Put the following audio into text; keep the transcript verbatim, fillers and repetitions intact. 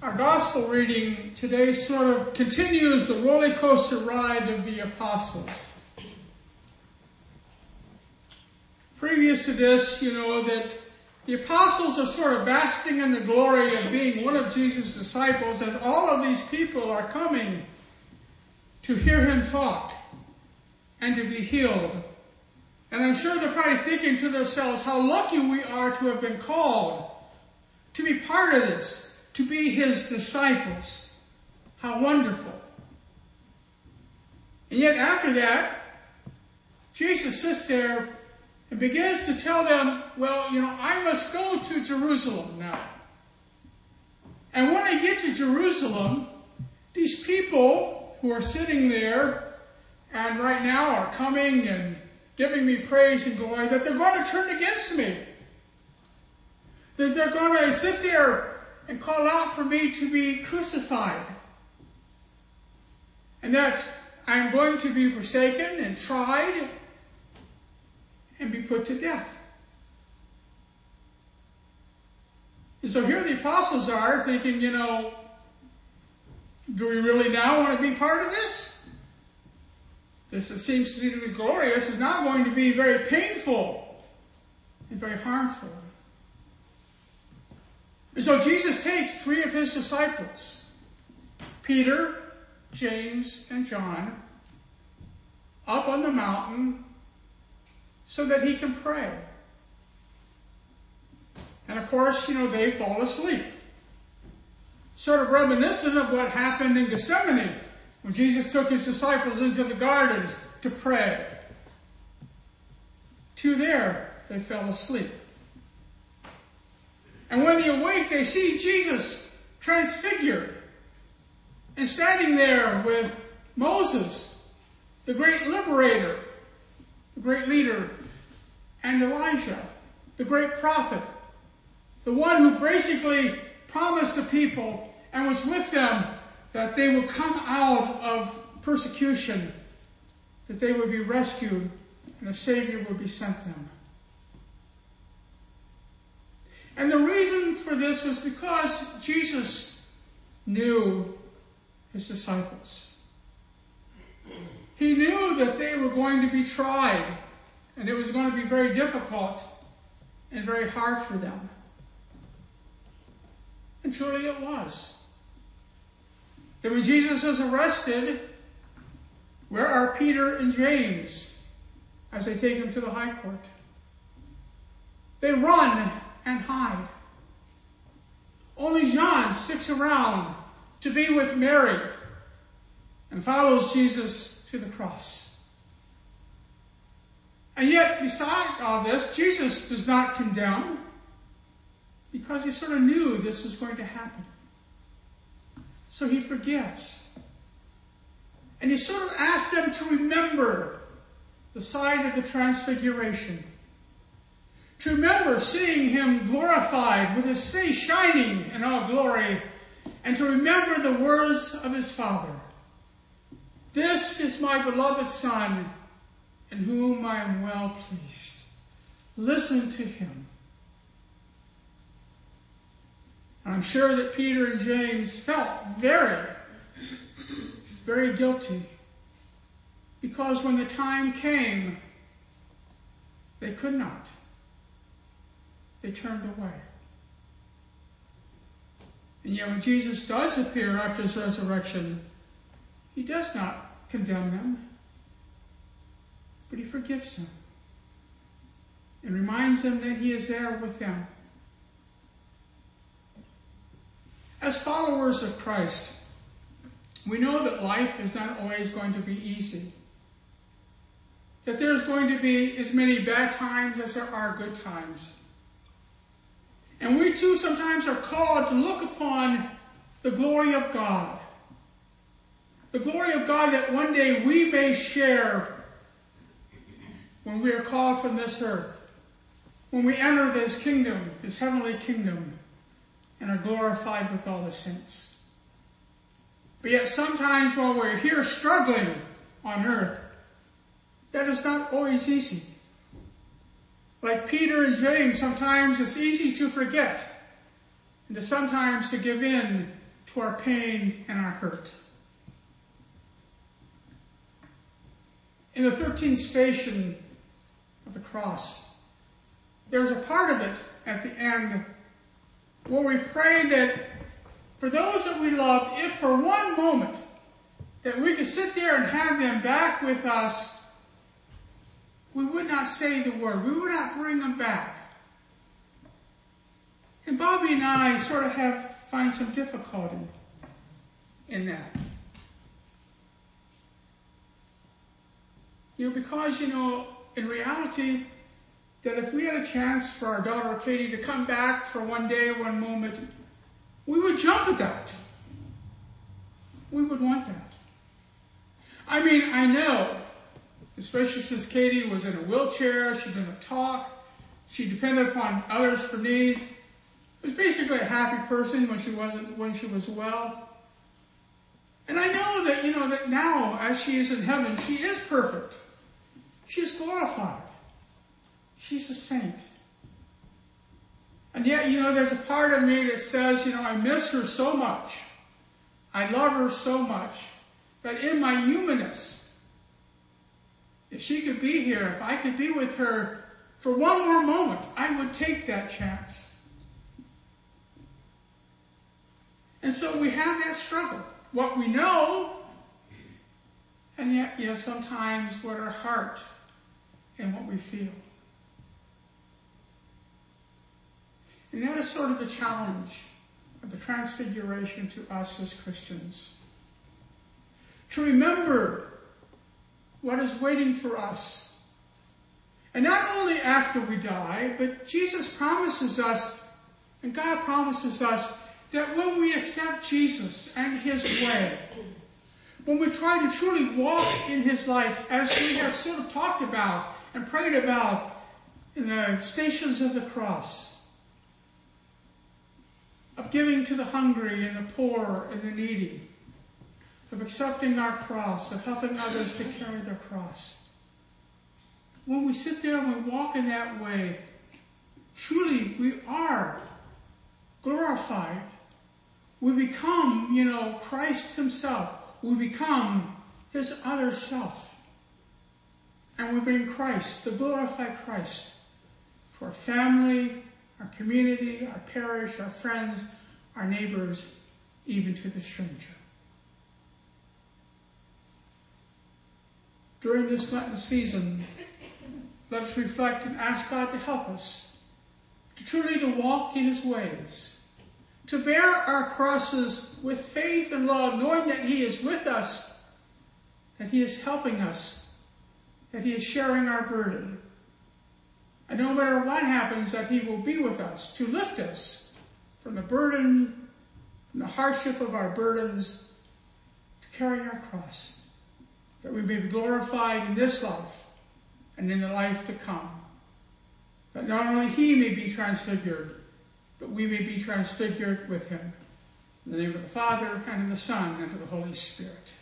Our gospel reading today sort of continues the roller coaster ride of the apostles. Previous to this, you know, that the apostles are sort of basking in the glory of being one of Jesus' disciples, and all of these people are coming to hear him talk and to be healed. And I'm sure they're probably thinking to themselves how lucky we are to have been called to be part of this, to be his disciples. How wonderful. And yet after that, Jesus sits there and begins to tell them, well, you know, I must go to Jerusalem now. And when I get to Jerusalem, these people who are sitting there and right now are coming and giving me praise and glory, that they're going to turn against me. That they're going to sit there and call out for me to be crucified. And that I'm going to be forsaken and tried and be put to death. And so here the apostles are thinking, you know, do we really now want to be part of this? This seems to be glorious. Is now going to be very painful and very harmful. And so Jesus takes three of his disciples, Peter, James, and John, up on the mountain so that he can pray. And of course, you know, they fall asleep. Sort of reminiscent of what happened in Gethsemane when Jesus took his disciples into the garden to pray. Two there, they fell asleep. And when they awake, they see Jesus transfigured and standing there with Moses, the great liberator, the great leader, and Elijah, the great prophet, the one who basically promised the people and was with them that they would come out of persecution, that they would be rescued, and a Savior would be sent them. And the reason for this was because Jesus knew his disciples. He knew that they were going to be tried, and it was going to be very difficult and very hard for them. And truly it was. That when Jesus is arrested, where are Peter and James as they take him to the high court? They run and hide. Only John sticks around to be with Mary and follows Jesus to the cross. And yet, beside all this, Jesus does not condemn because he sort of knew this was going to happen. So he forgives. And he sort of asks them to remember the sign of the transfiguration. To remember seeing him glorified with his face shining in all glory, and to remember the words of his Father. This is my beloved Son, in whom I am well pleased. Listen to him. And I'm sure that Peter and James felt very, very guilty, because when the time came, they could not. They turned away. And yet when Jesus does appear after his resurrection, he does not condemn them, but he forgives them and reminds them that he is there with them. As followers of Christ, we know that life is not always going to be easy. That there's going to be as many bad times as there are good times. And we too sometimes are called to look upon the glory of God. The glory of God that one day we may share when we are called from this earth. When we enter this kingdom, this heavenly kingdom, and are glorified with all the saints. But yet sometimes while we're here struggling on earth, that is not always easy. Like Peter and James, sometimes it's easy to forget and to sometimes to give in to our pain and our hurt. In the thirteenth station of the cross, there's a part of it at the end where we pray that for those that we love, if for one moment that we could sit there and have them back with us, we would not say the word. We would not bring them back. And Bobby and I sort of have find some difficulty in that. You know, because, you know, in reality, that if we had a chance for our daughter Katie to come back for one day, one moment, we would jump at that. We would want that. I mean, I know, especially since Katie was in a wheelchair, she didn't talk, she depended upon others for needs. Was basically a happy person when she wasn't, when she was well. And I know that, you know, that now, as she is in heaven, she is perfect. She's glorified. She's a saint. And yet, you know, there's a part of me that says, you know, I miss her so much. I love her so much that in my humanness, if she could be here, if I could be with her for one more moment, I would take that chance. And so we have that struggle. What we know, and yet, you know, sometimes what our heart and what we feel. And that is sort of the challenge of the transfiguration to us as Christians. To remember what is waiting for us. And not only after we die, but Jesus promises us, and God promises us, that when we accept Jesus and His way, when we try to truly walk in His life, as we have sort of talked about and prayed about in the stations of the cross, of giving to the hungry and the poor and the needy, of accepting our cross, of helping others to carry their cross. When we sit there and we walk in that way, truly we are glorified. We become, you know, Christ Himself. We become His other self. And we bring Christ, the glorified Christ, to our family, our community, our parish, our friends, our neighbors, even to the stranger. During this Lenten season, let us reflect and ask God to help us to truly to walk in His ways, to bear our crosses with faith and love, knowing that He is with us, that He is helping us, that He is sharing our burden. And no matter what happens, that He will be with us to lift us from the burden, from the hardship of our burdens, to carry our cross, that we may be glorified in this life and in the life to come. That not only He may be transfigured, but we may be transfigured with Him. In the name of the Father, and of the Son, and of the Holy Spirit.